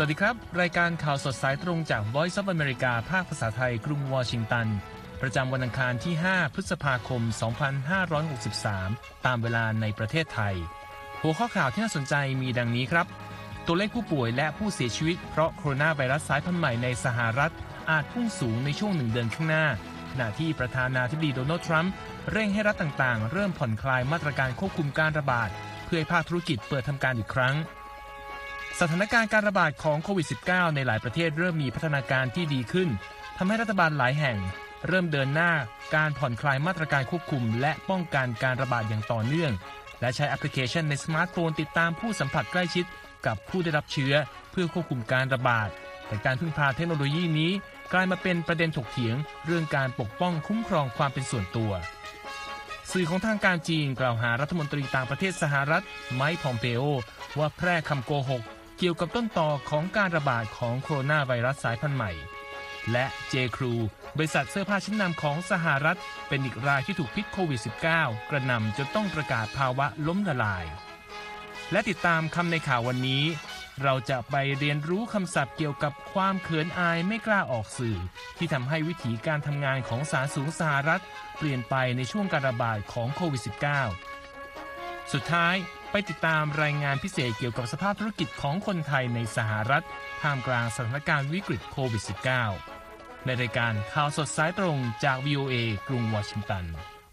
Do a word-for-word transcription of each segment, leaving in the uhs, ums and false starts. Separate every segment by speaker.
Speaker 1: วัสดีครับรายการข่าวสดสายตรงจาก Voice of America ภาคภาษาไทยกรุงวอชิงตันประจำวันอังคารที่ห้าพฤษภาคมสองพันห้าร้อยหกสิบสามตามเวลาในประเทศไทยหัวข้อข่าวที่น่าสนใจมีดังนี้ครับตัวเลขผู้ป่วยและผู้เสียชีวิตเพราะโคโรนาไวรัสสายพันธุ์ใหม่ในสหรัฐอาจพุ่งสูงในช่วงหนึ่งเดือนข้างหน้าขณะที่ประธานาธิบดีโดนัลด์ทรัมป์เร่งให้รัฐต่างๆเริ่มผ่อนคลายมาตรการควบคุมการระบาดเพื่อให้ภาคธุรกิจเปิดทำการอีกครั้งสถานการณ์การระบาดของโควิด สิบเก้า ในหลายประเทศเริ่มมีพัฒนาการที่ดีขึ้นทำให้รัฐบาลหลายแห่งเริ่มเดินหน้าการผ่อนคลายมาตรการควบคุมและป้องกันการระบาดอย่างต่อเนื่องและใช้แอปพลิเคชันในสมาร์ทโฟนติดตามผู้สัมผัสใกล้ชิดกับผู้ได้รับเชื้อเพื่อควบคุมการระบาดแต่การพึ่งพาเทคโนโลยีนี้กลายมาเป็นประเด็นถกเถียงเรื่องการปกป้องคุ้มครองความเป็นส่วนตัวสื่อของทางการจีนกล่าวหารัฐมนตรีต่างประเทศสหรัฐไมค์ พอมเปโอว่าแพร่คำโกหกเกี่ยวกับต้นตอของการระบาดของโคโรนาไวรัสสายพันธุ์ใหม่และ เจ ครู บริษัทเสื้อผ้าชั้นนำของสหรัฐเป็นอีกรายที่ถูกพิษโควิด สิบเก้า กระหน่ำจนต้องประกาศภาวะล้มละลายและติดตามคำในข่าววันนี้เราจะไปเรียนรู้คำศัพท์เกี่ยวกับความเขินอายไม่กล้าออกสื่อที่ทำให้วิถีการทำงานของศาลสูงสหรัฐเปลี่ยนไปในช่วงการระบาดของโควิด สิบเก้า สุดท้ายไปติดตามรายงานพิเศษเกี่ยวกับสภาพธุรกิจของคนไทยในสหรัฐท่ามกลางสถานการณ์วิกฤตโควิด สิบเก้า ในรายการข่าวสดสายตรงจาก วี โอ เอ กรุงวอชิงตัน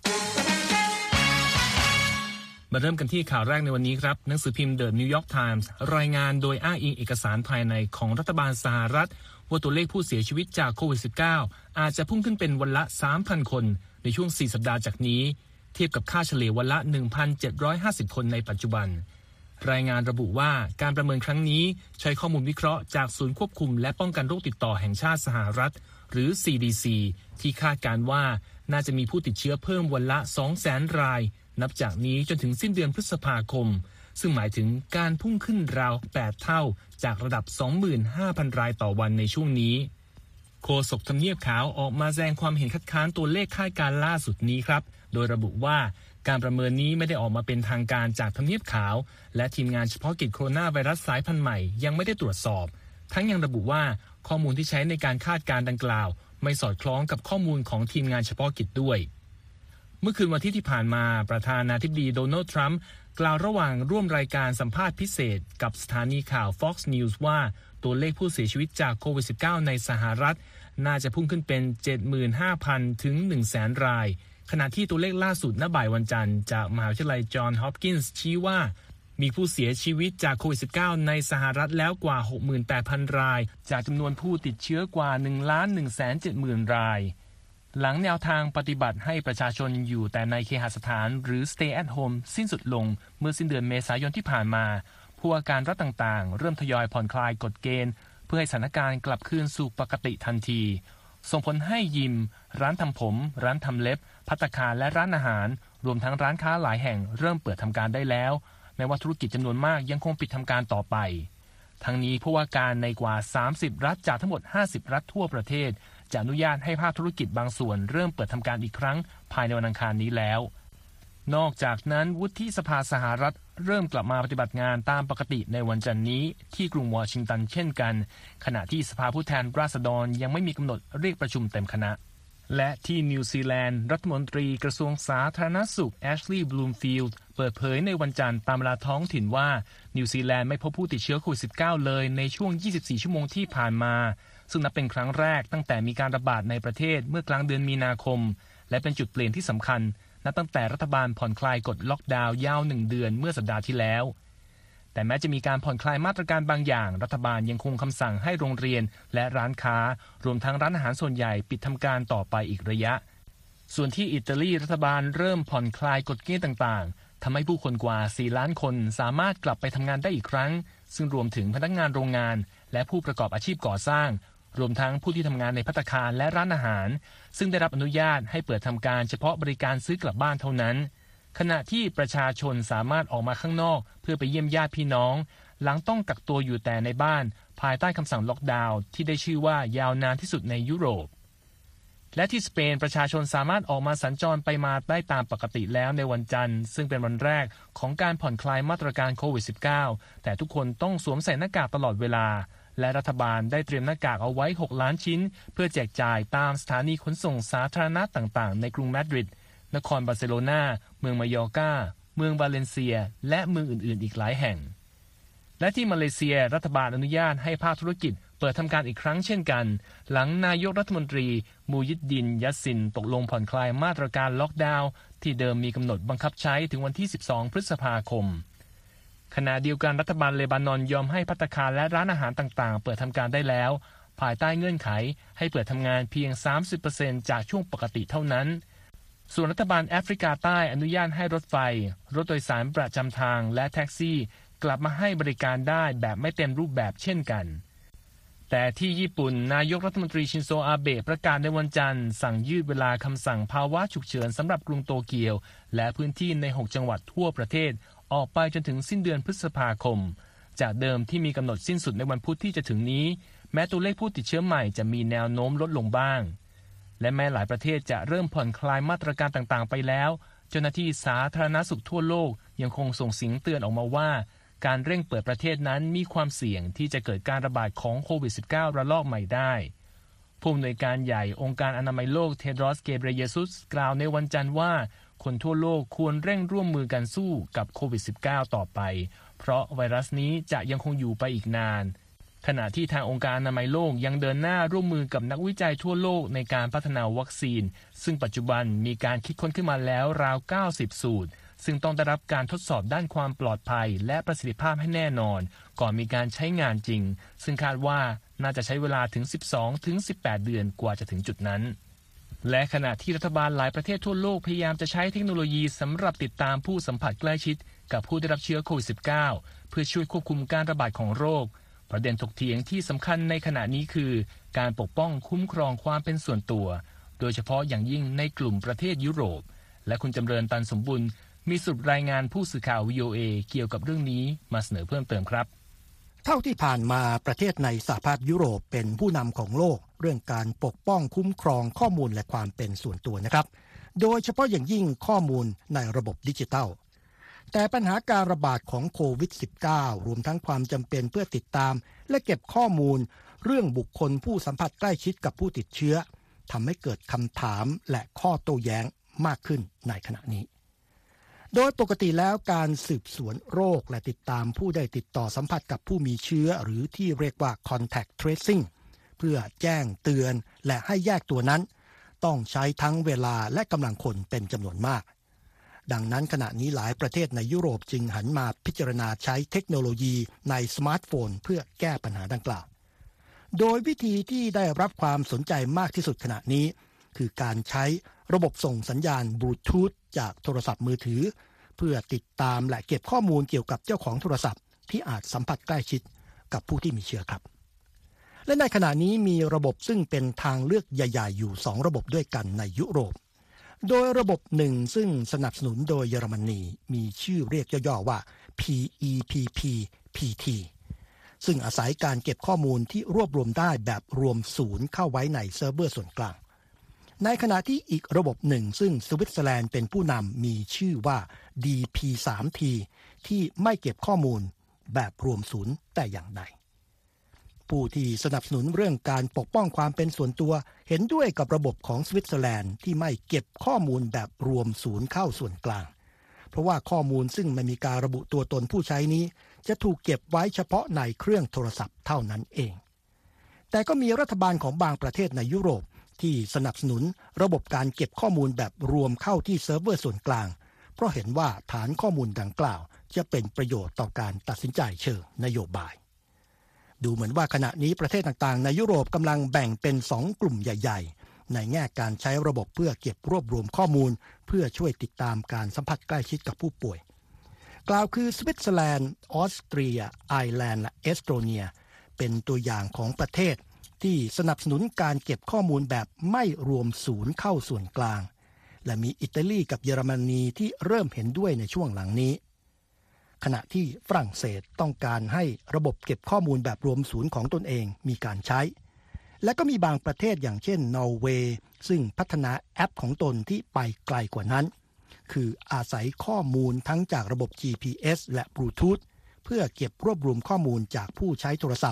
Speaker 1: มาเริ่มกันที่ข่าวแรกในวันนี้ครับหนังสือพิมพ์ The New York Times รายงานโดยอ้างอิงเอกสารภายในของรัฐบาลสหรัฐว่าตัวเลขผู้เสียชีวิตจากโควิด สิบเก้า อาจจะพุ่งขึ้นเป็นวันละ สามพัน คนในช่วงสี่สัปดาห์จากนี้เทียบกับค่าเฉลี่ยวันละ หนึ่งพันเจ็ดร้อยห้าสิบ คนในปัจจุบันรายงานระบุว่าการประเมินครั้งนี้ใช้ข้อมูลวิเคราะห์จากศูนย์ควบคุมและป้องกันโรคติดต่อแห่งชาติสหรัฐหรือ ซี ดี ซี ที่คาดการณ์ว่าน่าจะมีผู้ติดเชื้อเพิ่มวันละ สองแสน รายนับจากนี้จนถึงสิ้นเดือนพฤษภาคมซึ่งหมายถึงการพุ่งขึ้นราวแปดเท่าจากระดับ สองหมื่นห้าพัน รายต่อวันในช่วงนี้โฆษกทำเนียบขาวออกมาแสดงความเห็นคัดค้านตัวเลขคาดการณ์ล่าสุดนี้ครับโดยระบุว่าการประเมินนี้ไม่ได้ออกมาเป็นทางการจากทำเนียบขาวและทีมงานเฉพาะกิจโคโรนาไวรัสสายพันธุ์ใหม่ยังไม่ได้ตรวจสอบทั้งยังระบุว่าข้อมูลที่ใช้ในการคาดการณ์ดังกล่าวไม่สอดคล้องกับข้อมูลของทีมงานเฉพาะกิจด้วยเมื่อคืนวันที่ที่ผ่านมาประธานาธิบดีโดนัลด์ทรัมป์กล่าวระหว่างร่วมรายการสัมภาษณ์พิเศษกับสถานีข่าว Fox News ว่าตัวเลขผู้เสียชีวิตจากโควิด สิบเก้า ในสหรัฐน่าจะพุ่งขึ้นเป็น เจ็ดหมื่นห้าพัน ถึง หนึ่งแสน รายขณะที่ตัวเลขล่าสุดณบ่ายวันจันทร์จากมหาวิทยาลัยจอห์นฮอปกินส์ชี้ว่ามีผู้เสียชีวิตจากโควิด สิบเก้า ในสหรัฐแล้วกว่า หกหมื่นแปดพัน รายจากจำนวนผู้ติดเชื้อกว่า หนึ่งล้านหนึ่งแสนเจ็ดหมื่น รายหลังแนวทางปฏิบัติให้ประชาชนอยู่แต่ในเคหสถานหรือ Stay at Home สิ้นสุดลงเมื่อสิ้นเดือนเมษายนที่ผ่านมาผู้ว่าการรัฐต่างๆเริ่มทยอยผ่อนคลายกฎเกณฑ์เพื่อให้สถานการณ์กลับคืนสู่ปกติทันทีส่งผลให้ยิมร้านทำผมร้านทำเล็บภัตตาคารและร้านอาหารรวมทั้งร้านค้าหลายแห่งเริ่มเปิดทำการได้แล้วแม้ว่าธุรกิจจำนวนมากยังคงปิดทำการต่อไปทั้งนี้ผู้ว่าการในกว่าสามสิบรัฐจากทั้งหมดห้าสิบรัฐทั่วประเทศจะอนุญาตให้ภาคธุรกิจบางส่วนเริ่มเปิดทำการอีกครั้งภายในวันอังคารนี้แล้วนอกจากนั้นวุฒิสภาสหรัฐเริ่มกลับมาปฏิบัติงานตามปกติในวันจันทร์นี้ที่กรุงวอชิงตันเช่นกันขณะที่สภาผู้แทนราษฎรยังไม่มีกำหนดเรียกประชุมเต็มคณะและที่นิวซีแลนด์รัฐมนตรีกระทรวงสาธารณสุขแอชลีย์บลูมฟิลด์เปิดเผยในวันจันทร์ตามเวลาท้องถิ่นว่านิวซีแลนด์ไม่พบผู้ติดเชื้อโควิด สิบเก้า เลยในช่วงยี่สิบสี่ชั่วโมงที่ผ่านมาซึ่งนับเป็นครั้งแรกตั้งแต่มีการระบาดในประเทศเมื่อกลางเดือนมีนาคมและเป็นจุดเปลี่ยนที่สำคัญนับตั้งแต่รัฐบาลผ่อนคลายกฎล็อกดาวน์ยาวหนึ่งเดือนเมื่อสัปดาห์ที่แล้วแต่แม้จะมีการผ่อนคลายมาตรการบางอย่างรัฐบาลยังคงคำสั่งให้โรงเรียนและร้านค้ารวมทั้งร้านอาหารส่วนใหญ่ปิดทำการต่อไปอีกระยะส่วนที่อิตาลีรัฐบาลเริ่มผ่อนคลายกฎเกณฑ์ต่างๆทำให้ผู้คนกว่าสี่ล้านคนสามารถกลับไปทำงานได้อีกครั้งซึ่งรวมถึงพนักงานโรงงานและผู้ประกอบอาชีพก่อสร้างรวมทั้งผู้ที่ทำงานในภัตตาคารและร้านอาหารซึ่งได้รับอนุญาตให้เปิดทำการเฉพาะบริการซื้อกลับบ้านเท่านั้นขณะที่ประชาชนสามารถออกมาข้างนอกเพื่อไปเยี่ยมญาติพี่น้องหลังต้องกักตัวอยู่แต่ในบ้านภายใต้คำสั่งล็อกดาวน์ที่ได้ชื่อว่ายาวนานที่สุดในยุโรปและที่สเปนประชาชนสามารถออกมาสัญจรไปมาได้ตามปกติแล้วในวันจันทร์ซึ่งเป็นวันแรกของการผ่อนคลายมาตรการโควิด สิบเก้า แต่ทุกคนต้องสวมใส่หน้ากากตลอดเวลาและรัฐบาลได้เตรียมหน้ากากเอาไว้หกล้านชิ้นเพื่อแจกจ่ายตามสถานีขนส่งสาธารณะต่างๆในกรุงมาดริดนครบาร์เซโลนาเมืองมายอร์กาเมืองวาเลนเซียและเมืองอื่นๆอีกหลายแห่งและที่มาเลเซียรัฐบาลอนุญาตให้ภาคธุรกิจเปิดทำการอีกครั้งเช่นกันหลังนายกรัฐมนตรีมูยิดดินยัสซินตกลงผ่อนคลายมาตรการล็อกดาวน์ที่เดิมมีกำหนดบังคับใช้ถึงวันที่สิบสองพฤษภาคมขณะเดียวกันรัฐบาลเลบานอนยอมให้ภัตตาคารและร้านอาหารต่างๆเปิดทำการได้แล้วภายใต้เงื่อนไขให้เปิดทำงานเพียง สามสิบเปอร์เซ็นต์ จากช่วงปกติเท่านั้นส่วนรัฐบาลแอฟริกาใต้อนุญาตให้รถไฟรถโดยสารประจำทางและแท็กซี่กลับมาให้บริการได้แบบไม่เต็มรูปแบบเช่นกันแต่ที่ญี่ปุ่นนายกรัฐมนตรีชินโซอาเบะประกาศในวันจันทร์สั่งยืดเวลาคำสั่งภาวะฉุกเฉินสำหรับกรุงโตเกียวและพื้นที่ในหกจังหวัดทั่วประเทศออกไปจนถึงสิ้นเดือนพฤษภาคมจากเดิมที่มีกำหนดสิ้นสุดในวันพุธที่จะถึงนี้แม้ตัวเลขผู้ติดเชื้อใหม่จะมีแนวโน้มลดลงบ้างและแม้หลายประเทศจะเริ่มผ่อนคลายมาตรการต่างๆไปแล้วเจ้าหน้าที่สาธารณสุขทั่วโลกยังคงส่งเสียงเตือนออกมาว่าการเร่งเปิดประเทศนั้นมีความเสี่ยงที่จะเกิดการระบาดของโควิด สิบเก้า ระลอกใหม่ได้ผู้อำนวยการใหญ่องค์การอนามัยโลกเทดรอส เกเบรเยซุสกล่าวในวันจันทร์ว่าคนทั่วโลกควรเร่งร่วมมือกันสู้กับโควิด สิบเก้า ต่อไปเพราะไวรัสนี้จะยังคงอยู่ไปอีกนานขณะที่ทางองค์การอนามัยโลกยังเดินหน้าร่วมมือกับนักวิจัยทั่วโลกในการพัฒนาวัคซีนซึ่งปัจจุบันมีการคิดค้นขึ้นมาแล้วราวเก้าสิบสูตรซึ่งต้องได้รับการทดสอบด้านความปลอดภัยและประสิทธิภาพให้แน่นอนก่อนมีการใช้งานจริงซึ่งคาดว่าน่าจะใช้เวลาถึง สิบสองถึงสิบแปด เดือนกว่าจะถึงจุดนั้นและขณะที่รัฐบาลหลายประเทศทั่วโลกพยายามจะใช้เทคโนโลยีสำหรับติดตามผู้สัมผัสใกล้ชิดกับผู้ได้รับเชื้อโควิด สิบเก้า เพื่อช่วยควบคุมการระบาดของโรคประเด็นถกเถียงที่สำคัญในขณะนี้คือการปกป้องคุ้มครองความเป็นส่วนตัวโดยเฉพาะอย่างยิ่งในกลุ่มประเทศยุโรปและคุณจำเริญตันสมบุญมีสรุปรายงานผู้สื่อข่าว วี โอ เอ เกี่ยวกับเรื่องนี้มาเสนอเพิ่มเติมครับ
Speaker 2: เท่าที่ผ่านมาประเทศในสหภาพยุโรปเป็นผู้นำของโลกเรื่องการปกป้องคุ้มครองข้อมูลและความเป็นส่วนตัวนะครับโดยเฉพาะอย่างยิ่งข้อมูลในระบบดิจิทัลแต่ปัญหาการระบาดของโควิด สิบเก้า รวมทั้งความจำเป็นเพื่อติดตามและเก็บข้อมูลเรื่องบุคคลผู้สัมผัสใกล้ชิดกับผู้ติดเชื้อทำให้เกิดคำถามและข้อโต้แย้งมากขึ้นในขณะนี้โดยปกติแล้วการสืบสวนโรคและติดตามผู้ได้ติดต่อสัมผัสกับผู้มีเชื้อหรือที่เรียกว่า contact tracing เพื่อแจ้งเตือนและให้แยกตัวนั้นต้องใช้ทั้งเวลาและกำลังคนเป็นจำนวนมากดังนั้นขณะนี้หลายประเทศในยุโรปจึงหันมาพิจารณาใช้เทคโนโลยีในสมาร์ทโฟนเพื่อแก้ปัญหาดังกล่าวโดยวิธีที่ได้รับความสนใจมากที่สุดขณะนี้คือการใช้ระบบส่งสัญญาณบลูทูธจากโทรศัพท์มือถือเพื่อติดตามและเก็บข้อมูลเกี่ยวกับเจ้าของโทรศัพท์ที่อาจสัมผัสใกล้ชิดกับผู้ที่มีเชื้อครับและในขณะนี้มีระบบซึ่งเป็นทางเลือกใหญ่ๆอยู่สองระบบด้วยกันในยุโรปโดยระบบหนึ่งซึ่งสนับสนุนโดยเยอรมนีมีชื่อเรียกย่อๆว่า พี อี พี พี พี ที ซึ่งอาศัยการเก็บข้อมูลที่รวบรวมได้แบบรวมศูนย์เข้าไว้ในเซิร์ฟเวอร์ส่วนกลางในขณะที่อีกระบบหนึ่งซึ่งสวิตเซอร์แลนด์เป็นผู้นำมีชื่อว่า ดี พี ทรี ที ที่ไม่เก็บข้อมูลแบบรวมศูนย์แต่อย่างใดผู้ที่สนับสนุนเรื่องการปกป้องความเป็นส่วนตัวเห็นด้วยกับระบบของสวิตเซอร์แลนด์ที่ไม่เก็บข้อมูลแบบรวมศูนย์เข้าส่วนกลางเพราะว่าข้อมูลซึ่งไม่มีการระบุตัวตนผู้ใช้นี้จะถูกเก็บไว้เฉพาะในเครื่องโทรศัพท์เท่านั้นเองแต่ก็มีรัฐบาลของบางประเทศในยุโรปที่สนับสนุนระบบการเก็บข้อมูลแบบรวมเข้าที่เซิร์ฟเวอร์ส่วนกลางเพราะเห็นว่าฐานข้อมูลดังกล่าวจะเป็นประโยชน์ต่อการตัดสินใจเชิงนโยบายดูเหมือนว่าขณะนี้ประเทศต่างๆในยุโรปกำลังแบ่งเป็นสองกลุ่มใหญ่ๆในแง่การใช้ระบบเพื่อเก็บรวบรวมข้อมูลเพื่อช่วยติดตามการสัมผัสใกล้ชิดกับผู้ป่วยกล่าวคือสวิตเซอร์แลนด์ออสเตรียไอร์แลนด์และเอสโตเนียเป็นตัวอย่างของประเทศที่สนับสนุนการเก็บข้อมูลแบบไม่รวมศูนย์เข้าส่วนกลางและมีอิตาลีกับเยอรมนีที่เริ่มเห็นด้วยในช่วงหลังนี้ขณะที่ฝรั่งเศสต้องการให้ระบบเก็บข้อมูลแบบรวมศูนย์ของตนเองมีการใช้และก็มีบางประเทศอย่างเช่นนอร์เวย์ซึ่งพัฒนาแอปของตนที่ไปไกลกว่านั้นคืออาศัยข้อมูลทั้งจากระบบ จี พี เอส และบลูทูธเพื่อเก็บรวบรวมข้อมูลจากผู้ใช้โทรศัพท์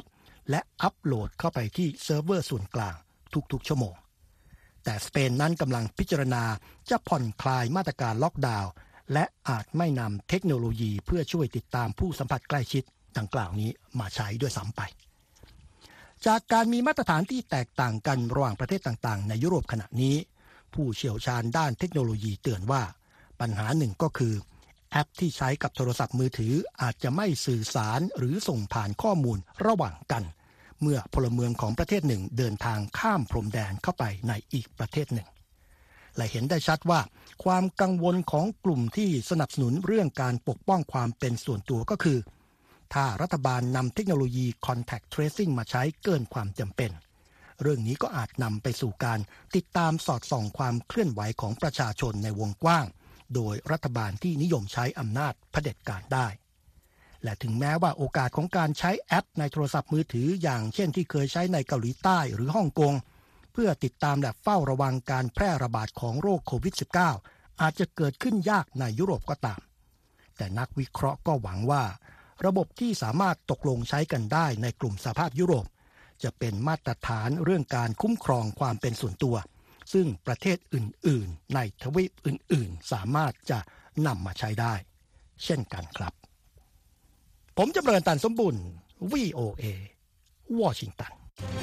Speaker 2: และอัปโหลดเข้าไปที่เซิร์ฟเวอร์ส่วนกลางทุกๆชั่วโมงแต่สเปนนั้นกำลังพิจารณาจะผ่อนคลายมาตรการล็อกดาวน์และอาจไม่นำเทคโนโลยีเพื่อช่วยติดตามผู้สัมผัสใกล้ชิดดังกล่าวนี้มาใช้ด้วยซ้ำไปจากการมีมาตรฐานที่แตกต่างกันระหว่างประเทศต่างๆในยุโรปขณะนี้ผู้เชี่ยวชาญด้านเทคโนโลยีเตือนว่าปัญหาหนึ่งก็คือแอปที่ใช้กับโทรศัพท์มือถืออาจจะไม่สื่อสารหรือส่งผ่านข้อมูลระหว่างกันเมื่อพลเมืองของประเทศหนึ่งเดินทางข้ามพรมแดนเข้าไปในอีกประเทศหนึ่งและเห็นได้ชัดว่าความกังวลของกลุ่มที่สนับสนุนเรื่องการปกป้องความเป็นส่วนตัวก็คือถ้ารัฐบาลนำเทคโนโลยี Contact Tracing มาใช้เกินความจำเป็นเรื่องนี้ก็อาจนำไปสู่การติดตามสอดส่องความเคลื่อนไหวของประชาชนในวงกว้างโดยรัฐบาลที่นิยมใช้อำนาจเผด็จการได้และถึงแม้ว่าโอกาสของการใช้แอปในโทรศัพท์มือถืออย่างเช่นที่เคยใช้ในเกาหลีใต้หรือฮ่องกงเพื่อติดตามและเฝ้าระวังการแพร่ระบาดของโรคโควิด สิบเก้า อาจจะเกิดขึ้นยากในยุโรปก็ตามแต่นักวิเคราะห์ก็หวังว่าระบบที่สามารถตกลงใช้กันได้ในกลุ่มสหภาพยุโรปจะเป็นมาตรฐานเรื่องการคุ้มครองความเป็นส่วนตัวซึ่งประเทศอื่นๆในทวีปอื่นๆสามารถจะนำมาใช้ได้เช่นกันครับผมจำเริญตันสมบุญ วี โอ เอ วอชิงตัน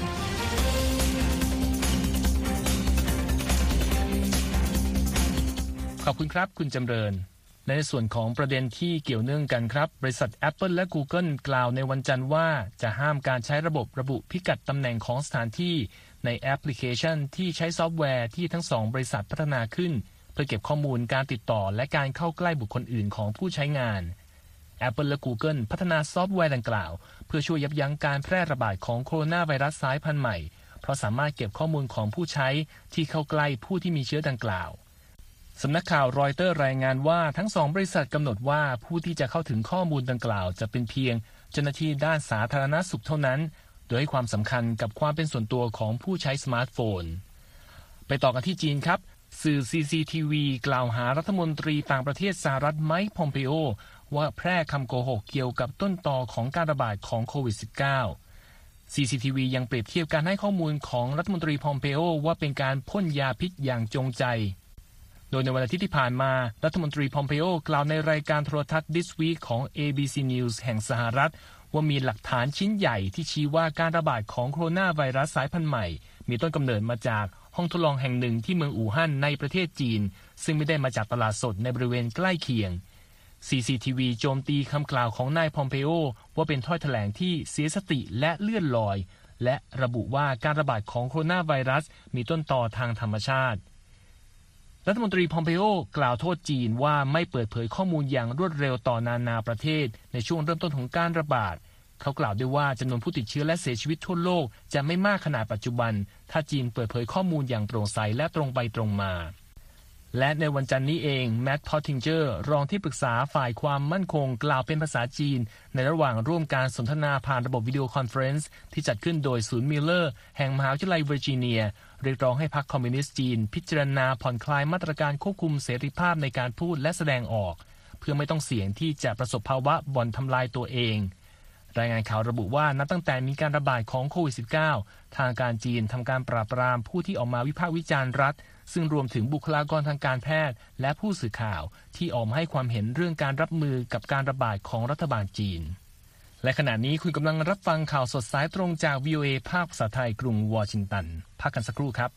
Speaker 1: ขอบคุณครับคุณจำเริญในส่วนของประเด็นที่เกี่ยวเนื่องกันครับบริษัท Apple และ Google กล่าวในวันจันทร์ว่าจะห้ามการใช้ระบบระบุพิกัดตำแหน่งของสถานที่ในแอปพลิเคชันที่ใช้ซอฟต์แวร์ที่ทั้งสองบริษัทพัฒนาขึ้นเพื่อเก็บข้อมูลการติดต่อและการเข้าใกล้บุคคลอื่นของผู้ใช้งาน Apple และ Google พัฒนาซอฟต์แวร์ดังกล่าวเพื่อช่วยยับยั้งการแพร่ระบาดของโคโรนาไวรัสสายพันธุ์ใหม่เพราะสามารถเก็บข้อมูลของผู้ใช้ที่เข้าใกล้ผู้ที่มีเชื้อดังกล่าวสำนักข่าวรอยเตอร์รายงานว่าทั้งสองบริษัทกำหนดว่าผู้ที่จะเข้าถึงข้อมูลดังกล่าวจะเป็นเพียงเจ้าหน้าที่ด้านสาธารณสุขเท่านั้นโดยให้ความสำคัญกับความเป็นส่วนตัวของผู้ใช้สมาร์ทโฟนไปต่อกันที่จีนครับสื่อ ซี ซี ที วี กล่าวหารัฐมนตรีต่างประเทศสหรัฐไมค์ พอมเปโอว่าแพร่คำโกหกเกี่ยวกับต้นตอของการระบาดของโควิด สิบเก้า ซี ซี ที วี ยังเปรียบเทียบการให้ข้อมูลของรัฐมนตรีพอมเปโอว่าเป็นการพ่นยาพิษอย่างจงใจโดยในวันอาทิตย์ที่ผ่านมารัฐมนตรีพอมเปโอกล่าวในรายการโทรทัศน์ This Week ของ เอ บี ซี News แห่งสหรัฐว่ามีหลักฐานชิ้นใหญ่ที่ชี้ว่าการระบาดของโคโรนาไวรัสสายพันธุ์ใหม่มีต้นกำเนิดมาจากห้องทดลองแห่งหนึ่งที่เมืองอู่ฮั่นในประเทศจีนซึ่งไม่ได้มาจากตลาดสดในบริเวณใกล้เคียง ซี ซี ที วี โจมตีคำกล่าวของนายพอมเปโอว่าเป็นถ้อยแถลงที่เสียสติและเลื่อนลอยและระบุว่าการระบาดของโคโรนาไวรัสมีต้นตอทางธรรมชาติรัฐมนตรีพอมเปโอกล่าวโทษจีนว่าไม่เปิดเผยข้อมูลอย่างรวดเร็วต่อนานาประเทศในช่วงเริ่มต้นของการระบาดเขากล่าวด้วยว่าจำนวนผู้ติดเชื้อและเสียชีวิตทั่วโลกจะไม่มากขนาดปัจจุบันถ้าจีนเปิดเผยข้อมูลอย่างโปร่งใสและตรงไปตรงมาและในวันจันทร์นี้เองแมตต์ พอตติงเจอร์รองที่ปรึกษาฝ่ายความมั่นคงกล่าวเป็นภาษาจีนในระหว่างร่วมการสนทนาผ่านระบบวิดีโอคอนเฟอเรนซ์ที่จัดขึ้นโดยศูนย์มิลเลอร์แห่งมหาวิทยาลัยเวอร์จิเนียเรียกร้องให้พรรคคอมมิวนิสต์จีนพิจารณาผ่อนคลายมาตรการควบคุมเสรีภาพในการพูดและแสดงออกเพื่อไม่ต้องเสี่ยงที่จะประสบภาวะบ่อนทำลายตัวเองรายงานข่าวระบุว่านับตั้งแต่มีการระบาดของโควิด สิบเก้า ทางการจีนทำการปราบปรามผู้ที่ออกมาวิพากษ์วิจารณ์รัฐซึ่งรวมถึงบุคลากรทางการแพทย์และผู้สื่อข่าวที่ออกมาให้ความเห็นเรื่องการรับมือกับการระบาดของรัฐบาลจีนและขณะนี้คุณกำลังรับฟังข่าวสดสายตรงจาก วี โอ เอ ภาคภาษาไทยกรุงวอชิงตันพักกันสักครู่ครับ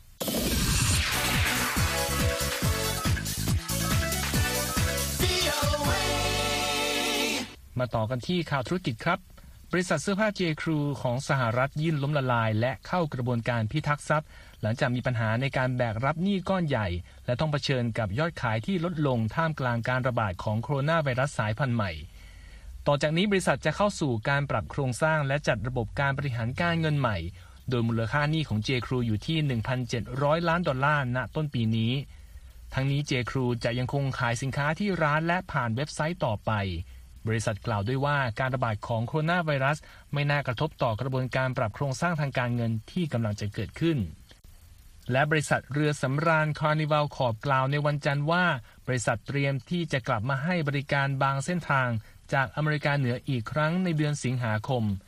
Speaker 1: มาต่อกันที่ข่าวธุรกิจครับบริษัทเสื้อผ้า J. Crew ของสหรัฐยื่นล้มละลายและเข้ากระบวนการพิทักษ์ทรัพย์หลังจากมีปัญหาในการแบกรับหนี้ก้อนใหญ่และต้องเผชิญกับยอดขายที่ลดลงท่ามกลางการระบาดของโคโรนาไวรัสสายพันธุ์ใหม่ต่อจากนี้บริษัทจะเข้าสู่การปรับโครงสร้างและจัดระบบการบริหารการเงินใหม่โดยมูลค่าหนี้ของ J. Crew อยู่ที่ หนึ่งพันเจ็ดร้อย ล้านดอลลาร์ณต้นปีนี้ทั้งนี้ J. Crew จะยังคงขายสินค้าที่ร้านและผ่านเว็บไซต์ต่อไปบริษัทกล่าวด้วยว่าการระบาดของโคโรนาไวรัสไม่น่ากระทบต่อกระบวนการปรับโครงสร้างทางการเงินที่กำลังจะเกิดขึ้นและบริษัทเรือสำราญ Carnival Corp กล่าวในวันจันทร์ว่าบริษัทเตรียมที่จะกลับมาให้บริการบางเส้นทางจากอเมริกาเหนืออีกครั้งในเดือนสิงหาคม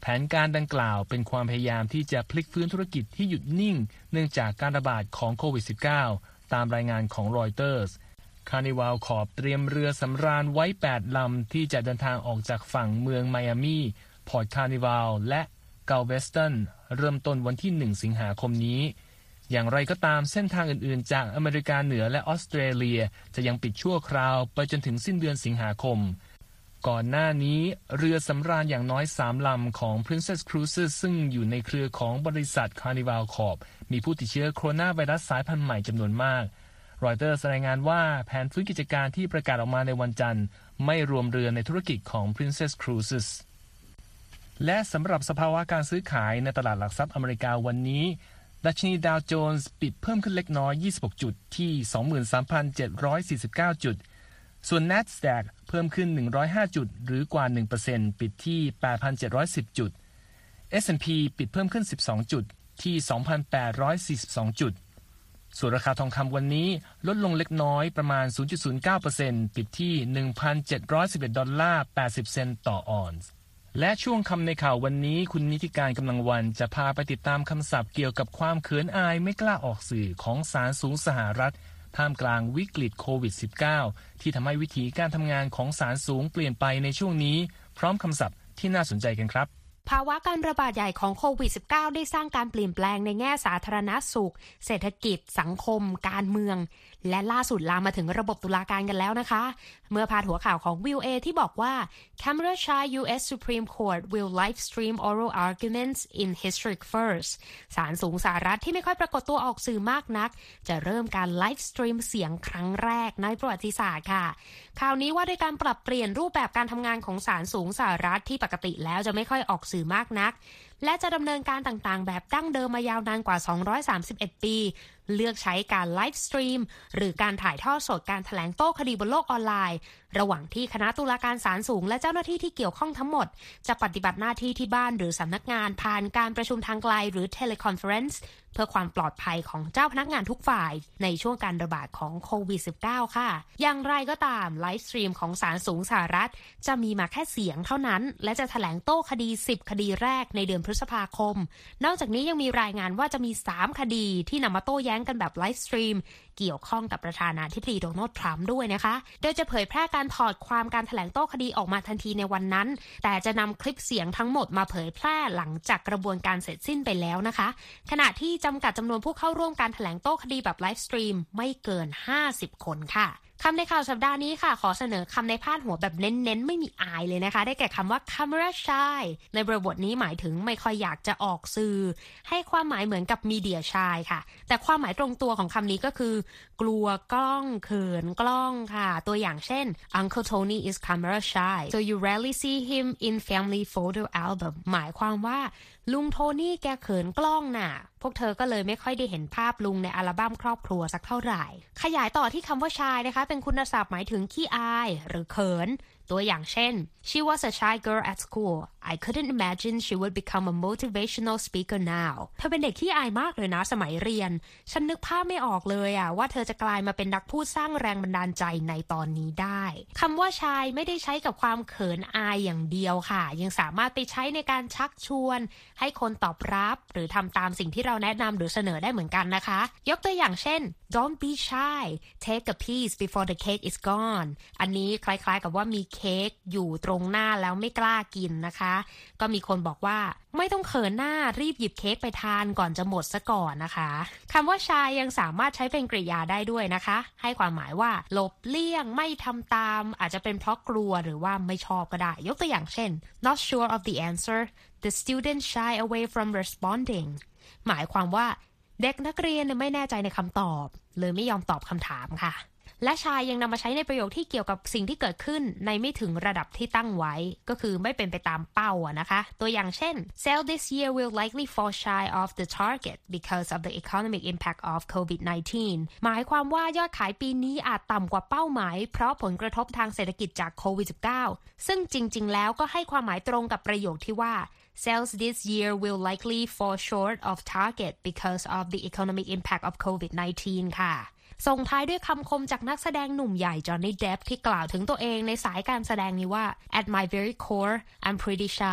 Speaker 1: แผนการดังกล่าวเป็นความพยายามที่จะพลิกฟื้นธุรกิจที่หยุดนิ่งเนื่องจากการระบาดของโควิด สิบเก้า ตามรายงานของรอยเตอร์สCarnival Corp เตรียมเรือสำราญไว้แปดลำที่จะเดินทางออกจากฝั่งเมืองไมอามีพอร์ตคาร์นิวัลและเกาเวสตันเริ่มต้นวันที่หนึ่งสิงหาคมนี้อย่างไรก็ตามเส้นทางอื่นๆจากอเมริกาเหนือและออสเตรเลียจะยังปิดชั่วคราวไปจนถึงสิ้นเดือนสิงหาคมก่อนหน้านี้เรือสำราญอย่างน้อยสามลำของ Princess Cruises ซึ่งอยู่ในเครือของบริษัท Carnival Corp มีผู้ติดเชื้อโคโรนาไวรัสสายพันธุ์ใหม่จำนวนมากรอยเตอร์รายงานว่าแผนฟื้นกิจการที่ประกาศออกมาในวันจันทร์ไม่รวมเรือในธุรกิจของ Princess Cruises และสำหรับสภาวะการซื้อขายในตลาดหลักทรัพย์อเมริกาวันนี้ดัชนีดาวโจนส์ปิดเพิ่มขึ้นเล็กน้อยยี่สิบหกจุดที่ สองหมื่นสามพันเจ็ดร้อยสี่สิบเก้า จุดส่วน NASDAQ เพิ่มขึ้นหนึ่งร้อยห้าจุดหรือกว่า หนึ่งเปอร์เซ็นต์ ปิดที่ แปดพันเจ็ดร้อยสิบ จุด เอส แอนด์ พี ปิดเพิ่มขึ้นสิบสองจุดที่ สองพันแปดร้อยสี่สิบสอง จุดส่วนราคาทองคำวันนี้ลดลงเล็กน้อยประมาณ ศูนย์จุดศูนย์เก้าเปอร์เซ็นต์ ปิดที่ หนึ่งพันเจ็ดร้อยสิบเอ็ด ดอลลาร์แปดสิบเซนต์ต่อออนซ์และช่วงคำในข่าววันนี้คุณนิติการกำลังวันจะพาไปติดตามคำศัพท์เกี่ยวกับความเขินอายไม่กล้าออกสื่อของศาลสูงสหรัฐท่ามกลางวิกฤตโควิด สิบเก้า ที่ทำให้วิธีการทำงานของศาลสูงเปลี่ยนไปในช่วงนี้พร้อมคำศัพท์ที่น่าสนใจกันครับ
Speaker 3: ภาวะการระบาดใหญ่ของโควิด สิบเก้า ได้สร้างการเปลี่ยนแปลงในแง่สาธารณสุขเศรษฐกิจสังคมการเมืองและล่าสุดลามมาถึงระบบตุลาการกันแล้วนะคะเมื่อพาดหัวข่าวของ วิว เอ ที่บอกว่า Kamala Shah ยู เอส Supreme Court will live stream oral arguments in historic first ศาลสูงสหรัฐที่ไม่ค่อยปรากฏตัวออกสื่อมากนักจะเริ่มการไลฟ์สตรีมเสียงครั้งแรกในประวัติศาสตร์ค่ะข่าวนี้ว่าด้วยการปรับเปลี่ยนรูปแบบการทำงานของศาลสูงสหรัฐที่ปกติแล้วจะไม่ค่อยออกสื่อมากนักและจะดำเนินการต่างๆแบบดั้งเดิมมายาวนานกว่าสองร้อยสามสิบเอ็ดปีเลือกใช้การไลฟ์สตรีมหรือการถ่ายทอดสดการแถลงโต้คดีบนโลกออนไลน์ระหว่างที่คณะตุลาการศาลสูงและเจ้าหน้าที่ที่เกี่ยวข้องทั้งหมดจะปฏิบัติหน้าที่ที่บ้านหรือสำนักงานผ่านการประชุมทางไกลหรือ teleconference เพื่อความปลอดภัยของเจ้าพนักงานทุกฝ่ายในช่วงการระบาดของโควิด สิบเก้า ค่ะอย่างไรก็ตามไลฟ์สตรีมของศาลสูงสหรัฐจะมีมาแค่เสียงเท่านั้นและจะแถลงโต้คดีสิบคดีแรกในเดือนพฤษภาคมนอกจากนี้ยังมีรายงานว่าจะมีสามคดีที่นำมาโต้แย้งกันแบบไลฟ์สตรีมเกี่ยวข้องกับประธานาธิบดีโดนัลด์ทรัมป์ด้วยนะคะโดยจะเผยแพร่การถอดความการแถลงโต้คดีออกมาทันทีในวันนั้นแต่จะนำคลิปเสียงทั้งหมดมาเผยแพร่หลังจากกระบวนการเสร็จสิ้นไปแล้วนะคะขณะที่จำกัดจำนวนผู้เข้าร่วมการแถลงโต้คดีแบบไลฟ์สตรีมไม่เกินห้าสิบคนค่ะคำในข่าวสัปดาห์นี้ค่ะขอเสนอคำในพาดหัวแบบเน้นๆไม่มีอายเลยนะคะได้แก่คำว่า camera shy ในบริบทนี้หมายถึงไม่ค่อยอยากจะออกสื่อให้ความหมายเหมือนกับ media shy ค่ะแต่ความหมายตรงตัวของคำนี้ก็คือกลัวกล้องเขินกล้องค่ะตัวอย่างเช่น Uncle Tony is camera shy so you rarely see him in family photo album หมายความว่าลุงโทนี่แกเขินกล้องน่ะพวกเธอก็เลยไม่ค่อยได้เห็นภาพลุงในอัลบั้มครอบครัวสักเท่าไหร่ขยายต่อที่คำว่าชายนะคะเป็นคุณศัพท์หมายถึงขี้อายหรือเขินตัวอย่างเช่น She was a shy girl at school. I couldn't imagine she would become a motivational speaker now. เธอเป็นเด็กขี้อายมากเลยนะสมัยเรียนฉันนึกภาพไม่ออกเลยอะว่าเธอจะกลายมาเป็นนักพูดสร้างแรงบันดาลใจในตอนนี้ได้คำว่าชายไม่ได้ใช้กับความเขินอายอย่างเดียวค่ะยังสามารถไปใช้ในการชักชวนให้คนตอบรับหรือทำตามสิ่งที่เราแนะนำหรือเสนอได้เหมือนกันนะคะยกตัวอย่างเช่น Don't be shy. Take a piece before the cake is gone. อันนี้คล้ายๆกับว่ามีเค้กอยู่ตรงหน้าแล้วไม่กล้ากินนะคะก็มีคนบอกว่าไม่ต้องเขินหน้ารีบหยิบเค้กไปทานก่อนจะหมดซะก่อนนะคะคำว่า shy ยังสามารถใช้เป็นกริยาได้ด้วยนะคะให้ความหมายว่าหลบเลี่ยงไม่ทำตามอาจจะเป็นเพราะกลัวหรือว่าไม่ชอบก็ได้ยกตัวอย่างเช่น Not sure of the answer. The student shy away from responding. หมายความว่าเด็กนักเรียนไม่แน่ใจในคำตอบเลยไม่ยอมตอบคำถามค่ะและชายยังนำมาใช้ในประโยคที่เกี่ยวกับสิ่งที่เกิดขึ้นในไม่ถึงระดับที่ตั้งไว้ก็คือไม่เป็นไปตามเป้าอะนะคะตัวอย่างเช่น Sales this year will likely fall shy of the target because of the economic impact of โควิด สิบเก้า หมายความว่ายอดขายปีนี้อาจต่ำกว่าเป้าหมายเพราะผลกระทบทางเศรษฐกิจจากโควิด สิบเก้า ซึ่งจริงๆแล้วก็ให้ความหมายตรงกับประโยคที่ว่า Sales this year will likely fall short of target because of the economic impact of โควิด สิบเก้า ค่ะส่งท้ายด้วยคำคมจากนักแสดงหนุ่มใหญ่จอห์นนี่เดปที่กล่าวถึงตัวเองในสายการแสดงนี้ว่า At my very core I'm pretty shy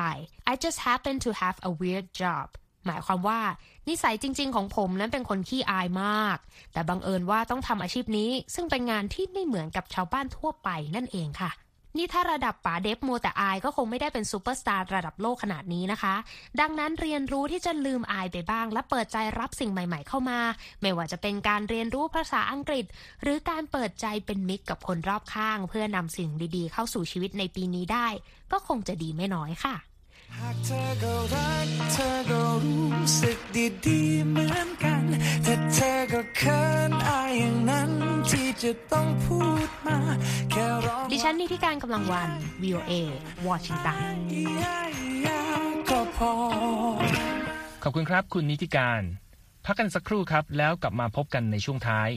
Speaker 3: I just happen to have a weird job หมายความว่านิสัยจริงๆของผมนั้นเป็นคนขี้อายมากแต่บังเอิญว่าต้องทำอาชีพนี้ซึ่งเป็นงานที่ไม่เหมือนกับชาวบ้านทั่วไปนั่นเองค่ะนี่ถ้าระดับป๋าเดฟมัวแต่อายก็คงไม่ได้เป็นซูเปอร์สตาร์ระดับโลกขนาดนี้นะคะดังนั้นเรียนรู้ที่จะลืมอายไปบ้างและเปิดใจรับสิ่งใหม่ๆเข้ามาไม่ว่าจะเป็นการเรียนรู้ภาษาอังกฤษหรือการเปิดใจเป็นมิตรกับคนรอบข้างเพื่อนำสิ่งดีๆเข้าสู่ชีวิตในปีนี้ได้ก็คงจะดีไม่น้อยค่ะ
Speaker 4: หากเธอก็รักเธอก็รู้สึกดีๆเหมือนกันแต่เธอก็เขินอายอย่างนั้นที่จะต้องพูดมาแค่ร้อง
Speaker 3: ดิฉันนิติการกำลังวัน วี โอ เอ วอชิงตัน
Speaker 4: ก็พอ
Speaker 1: ขอบคุณครับคุณนิติการพักกันสักครู่ครับแล้วกลับมาพบกันในช่วงท้าย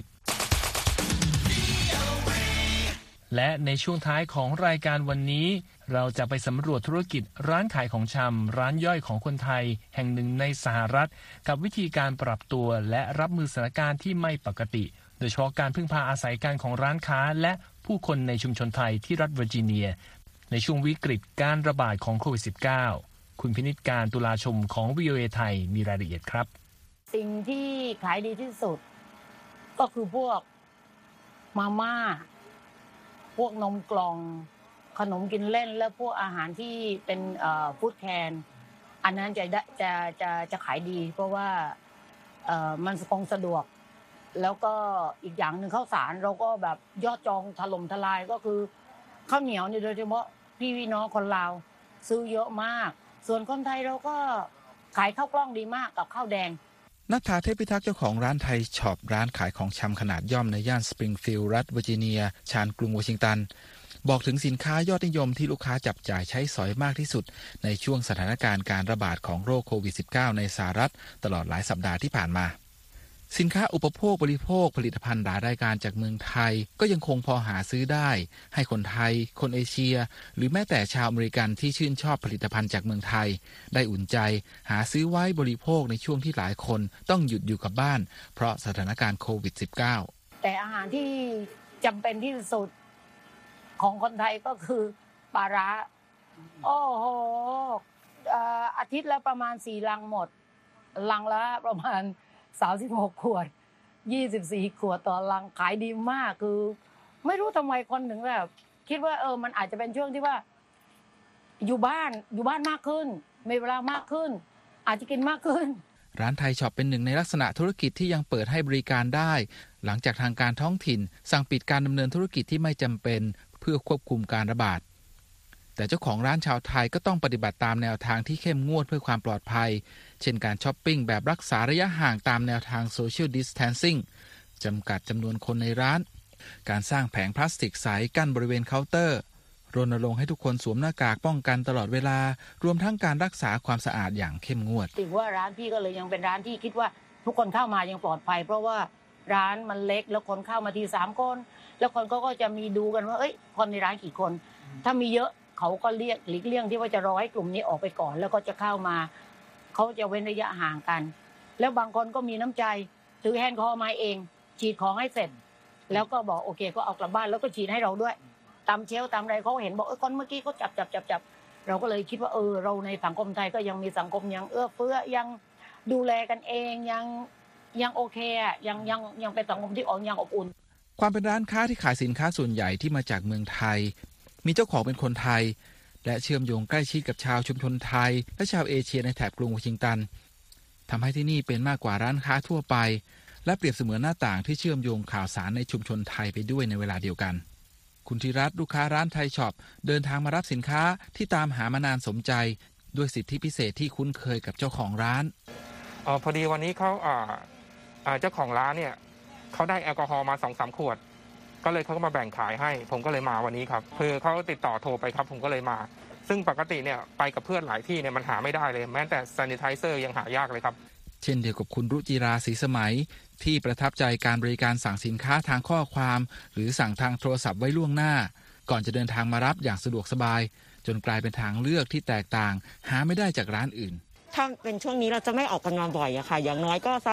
Speaker 1: และในช่วงท้ายของรายการวันนี้เราจะไปสำรวจธุรกิจร้านขายของชำร้านย่อยของคนไทยแห่งหนึ่งในสหรัฐกับวิธีการปรับตัวและรับมือสถานการณ์ที่ไม่ปกติโดยเฉพาะการพึ่งพาอาศัยกันของร้านค้าและผู้คนในชุมชนไทยที่รัฐเวอร์จิเนียในช่วงวิกฤตการระบาดของโควิด สิบเก้า คุณพินิจการตุลาชมของ วี โอ เอ ไทยมีรายละเอียดครับ
Speaker 5: สิ่งที่ขายดีที่สุดก็คือพวกมาม่าพวกนมกล่องขนมกินเล่นและพวกอาหารที่เป็นเอ่อฟู้ดแคนอันนั้นจะจะจะจะขายดีเพราะว่าเอ่อมันคงสะดวกแล้วก็อีกอย่างหนึ่งข้าวสารเราก็แบบยอดจองถล่มทลายก็คือข้าวเหนียวเนี่ยโดยเฉพาะพี่พี่น้องคนลาวซื้อเยอะมากส่วนคนไทยเราก็ขายข้าวกล้องดีมากกับข้าวแดง
Speaker 6: ณัฐฐาเทพพิทักษ์เจ้าของร้านไทยช็อปร้านขายของชำขนาดย่อมในย่านสปริงฟิลด์รัฐเวอร์จิเนียชานกรุงวอชิงตันบอกถึงสินค้ายอดนิยมที่ลูกค้าจับจ่ายใช้สอยมากที่สุดในช่วงสถานการณ์การระบาดของโรคโควิด สิบเก้า ในสหรัฐตลอดหลายสัปดาห์ที่ผ่านมาสินค้าอุปโภคบริโภคผลิตภัณฑ์หลายรายการจากเมืองไทยก็ยังคงพอหาซื้อได้ให้คนไทยคนเอเชียหรือแม้แต่ชาวอเมริกันที่ชื่นชอบผลิตภัณฑ์จากเมืองไทยได้อุ่นใจหาซื้อไว้บริโภคในช่วงที่หลายคนต้องหยุดอยู่กับบ้านเพราะสถานการณ์โควิด สิบเก้า
Speaker 5: แต่อาหารที่จำเป็นที่สุดของคนไทยก็คือปลาร้าโอ้โหอาทิตย์ละประมาณสี่ลังหมดลังละประมาณสามสิบหกขวดยี่สิบสี่ขวดต่อลังขายดีมากคือไม่รู้ทำไมคนถึงแบบคิดว่าเออมันอาจจะเป็นช่วงที่ว่าอยู่บ้านอยู่บ้านมากขึ้นมีเวลามากขึ้นอาจจะกินมากขึ้น
Speaker 6: ร้านไทยช็อปเป็นหนึ่งในลักษณะธุรกิจที่ยังเปิดให้บริการได้หลังจากทางการท้องถิ่นสั่งปิดการดำเนินธุรกิจที่ไม่จำเป็นเพื่อควบคุมการระบาดแต่เจ้าของร้านชาวไทยก็ต้องปฏิบัติตามแนวทางที่เข้มงวดเพื่อความปลอดภัยเช่นการช้อปปิ้งแบบรักษาระยะห่างตามแนวทาง Social Distancing จำกัดจำนวนคนในร้านการสร้างแผงพลาสติกใสกั้นบริเวณเคาน์เตอร์รณรงค์ให้ทุกคนสวมหน้ากากป้องกันตลอดเวลารวมทั้งการรักษาความสะอาดอย่างเข้มงวด
Speaker 5: ถือว่าร้านพี่ก็เลยยังเป็นร้านที่คิดว่าทุกคนเข้ามายังปลอดภัยเพราะว่าร้านมันเล็กแล้วคนเข้ามาทีสามคนแล้วคนก็จะมีดูกันว่าเอ้ยคนในร้านกี่คนถ้ามีเยอะเขาก็เรียกหลีกเลี่ยงที่ว่าจะรอให้กลุ่มนี้ออกไปก่อนแล้วก็จะเข้ามาเขาจะเว้นระยะห่างกันแล้วบางคนก็มีน้ำใจถือแฮนด์คอมาเองฉีดของให้เสร็จแล้วก็บอกโอเคก็เอากลับบ้านแล้วก็ฉีดให้เราด้วยตามเชลตามอะไรเขาเห็นบอกเออคนเมื่อกี้เขาจับจับจับจับเราก็เลยคิดว่าเออเราในสังคมไทยก็ยังมีสังคมยังเอื้อเฟื้อยังดูแลกันเองยังยังโอเคอ่ะยังยังยังเป็นสังคมที่อ่อนยังอบอุ่น
Speaker 6: ความเป็นร้านค้าที่ขายสินค้าส่วนใหญ่ที่มาจากเมืองไทยมีเจ้าของเป็นคนไทยและเชื่อมโยงใกล้ชิดกับชาวชุมชนไทยและชาวเอเชียในแถบกรุงวอชิงตันทำให้ที่นี่เป็นมากกว่าร้านค้าทั่วไปและเปรียบเสมือนหน้าต่างที่เชื่อมโยงข่าวสารในชุมชนไทยไปด้วยในเวลาเดียวกันคุณธีรัตน์ลูกค้าร้านไทยช็อปเดินทางมารับสินค้าที่ตามหามานานสมใจด้วยสิทธิพิเศษที่คุ้นเคยกับเจ้าของร้าน
Speaker 7: อ๋อพอดีวันนี้เขาอ่าอ่าเจ้าของร้านเนี่ยเขาได้แอลกอฮอล์มา สองสาม ขวดก็เลยเขาก็มาแบ่งขายให้ผมก็เลยมาวันนี้ครับคือเขาติดต่อโทรไปครับผมก็เลยมาซึ่งปกติเนี่ยไปกับเพื่อนหลายที่เนี่ยมันหาไม่ได้เลยแม้แต่ซานิไทเซอร์ยังหายากเลยครับ
Speaker 6: เช่นเดียวกับคุณรุจิราศรีสมัยที่ประทับใจการบริการสั่งสินค้าทางข้อความหรือสั่งทางโทรศัพท์ไว้ล่วงหน้าก่อนจะเดินทางมารับอย่างสะดวกสบายจนกลายเป็นทางเลือกที่แตกต่างหาไม่ได้จากร้านอื่น
Speaker 8: ถ้าเป็นช่วงนี้เราจะไม่ออกกันมาบ่อยอะค่ะอย่างน้อยก็สัก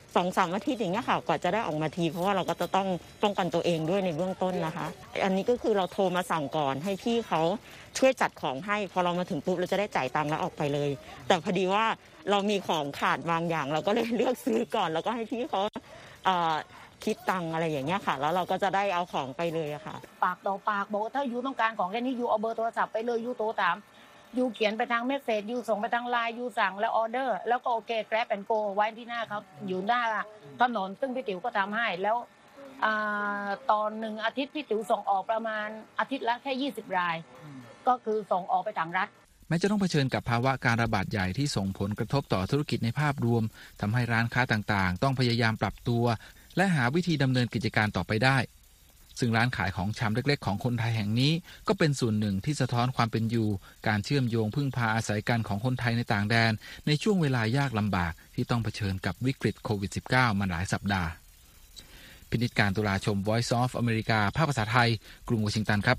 Speaker 8: สองสามอาทิตย์อย่างเงี้ยค่ะกว่าจะได้ออกมาทีเพราะว่าเราก็จะต้องป้องกันตัวเองด้วยในเบื้องต้นนะคะอันนี้ก็คือเราโทรมาสั่งก่อนให้พี่เขาช่วยจัดของให้พอเรามาถึงปุ๊บเราจะได้จ่ายตังค์แล้วออกไปเลยแต่พอดีว่าเรามีของขาดบางอย่างเราก็เลยเลือกซื้อก่อนแล้วก็ให้พี่เขาคิดตังค์อะไรอย่างเงี้ยค่ะแล้วเราก็จะได้เอาของไปเลยอะค่ะ
Speaker 5: ปากต่อปากบอกถ้ายูต้องการของแค่นี้ยูเอาเบอร์โทรศัพท์ไปเลยยูโทรถามยูเขียนไปทางเมสเซจยูส่งไปทางไลน์ยูสั่งแล้วออเดอร์แล้วก็โอเคแกร็บแอนด์โกไว้ที่หน้าเขาอยู่หน้าถนนซึ่งพี่ติ๋วก็ทำให้แล้วตอนหนึ่งอาทิตย์พี่ติ๋วส่งออกประมาณอาทิตย์ละแค่ยี่สิบรายก็คือส่งออกไปต่างรัฐ
Speaker 6: แม้จะต้องเผชิญกับภาวะการระบาดใหญ่ที่ส่งผลกระทบต่อธุรกิจในภาพรวมทำให้ร้านค้าต่างๆต้องพยายามปรับตัวและหาวิธีดำเนินกิจการต่อไปได้ซึ่งร้านขายของชำเล็กๆของคนไทยแห่งนี้ก็เป็นส่วนหนึ่งที่สะท้อนความเป็นอยู่การเชื่อมโยงพึ่งพาอาศัยกันของคนไทยในต่างแดนในช่วงเวลายากลำบากที่ต้องเผชิญกับวิกฤตโควิด สิบเก้า มาหลายสัปดาห์พินิจการตุลาชม Voice of America ภาคภาษาไทยกรุงวอชิงตันครับ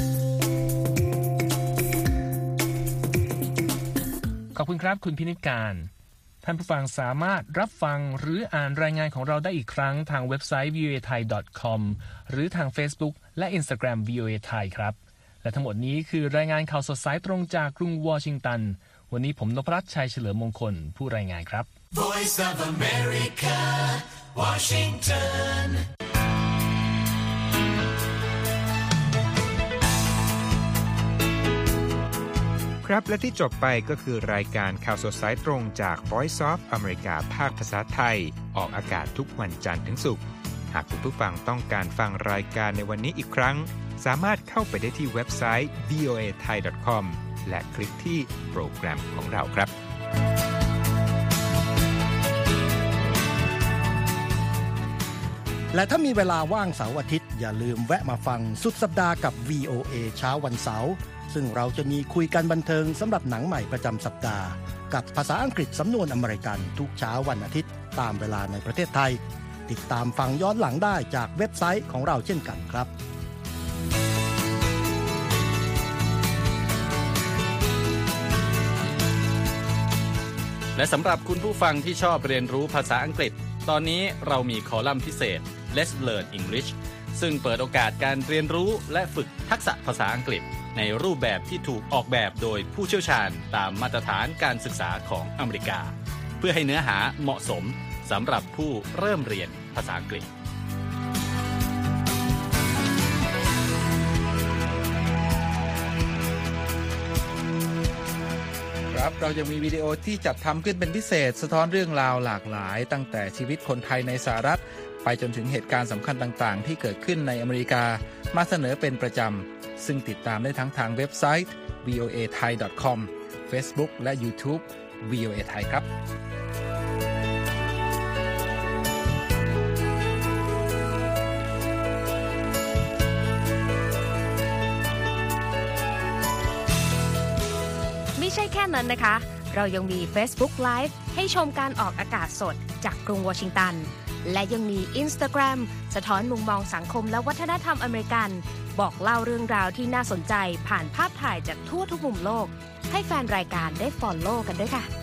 Speaker 1: ขอบคุณครับคุณพินิจการท่านผู้ฟังสามารถรับฟังหรืออ่านรายงานของเราได้อีกครั้งทางเว็บไซต์ วี โอ เอ ไทย ดอท คอม หรือทาง Facebook และ Instagram วี โอ เอ ไทย ครับและทั้งหมดนี้คือรายงานข่าวสดสายตรงจากกรุงวอชิงตันวันนี้ผมนพรัตน์ชัยเฉลิมมงคลผู้รายงานครับ
Speaker 4: Voice of America Washington
Speaker 9: ครับและที่จบไปก็คือรายการข่าวสดสายตรงจาก Voice of America ภาคภาษาไทยออกอากาศทุกวันจันทร์ถึงศุกร์หากคุณผู้ฟังต้องการฟังรายการในวันนี้อีกครั้งสามารถเข้าไปได้ที่เว็บไซต์ วี โอ เอ ไทย ดอท คอม และคลิกที่โปรแกรมของเราครับ
Speaker 2: และถ้ามีเวลาว่างเสาร์อาทิตย์อย่าลืมแวะมาฟังสุดสัปดาห์กับ วี โอ เอ เช้าวันเสาร์ซึ่งเราจะมีคุยกันบันเทิงสำหรับหนังใหม่ประจำสัปดาห์กับภาษาอังกฤษสำนวนอเมริกันทุกเช้าวันอาทิตย์ตามเวลาในประเทศไทยติดตามฟังย้อนหลังได้จากเว็บไซต์ของเราเช่นกันครับ
Speaker 10: และสำหรับคุณผู้ฟังที่ชอบเรียนรู้ภาษาอังกฤษตอนนี้เรามีคอลัมน์พิเศษ Let's Learn English ซึ่งเปิดโอกาสการเรียนรู้และฝึกทักษะภาษาอังกฤษในรูปแบบที่ถูกออกแบบโดยผู้เชี่ยวชาญตามมาตรฐานการศึกษาของอเมริกาเพื่อให้เนื้อหาเหมาะสมสำหรับผู้เริ่มเรียนภาษาอังกฤษ
Speaker 6: ครับเราจะมีวิดีโอที่จัดทำขึ้นเป็นพิเศษสะท้อนเรื่องราวหลากหลายตั้งแต่ชีวิตคนไทยในสหรัฐไปจนถึงเหตุการณ์สำคัญต่างๆที่เกิดขึ้นในอเมริกามาเสนอเป็นประจำซึ่งติดตามได้ทั้งทางเว็บไซต์ วี โอ เอ ไทย ดอท คอม Facebook และ YouTube วี โอ เอ ไทยครับ
Speaker 3: ไม่ใช่แค่นั้นนะคะเรายังมี Facebook Live ให้ชมการออกอากาศสดจากกรุงวอชิงตันและยังมี Instagram สะท้อนมุมมองสังคมและวัฒนธรรมอเมริกันบอกเล่าเรื่องราวที่น่าสนใจผ่านภาพถ่ายจากทั่วทุกมุมโลกให้แฟนรายการได้ follow กันด้วยค่ะ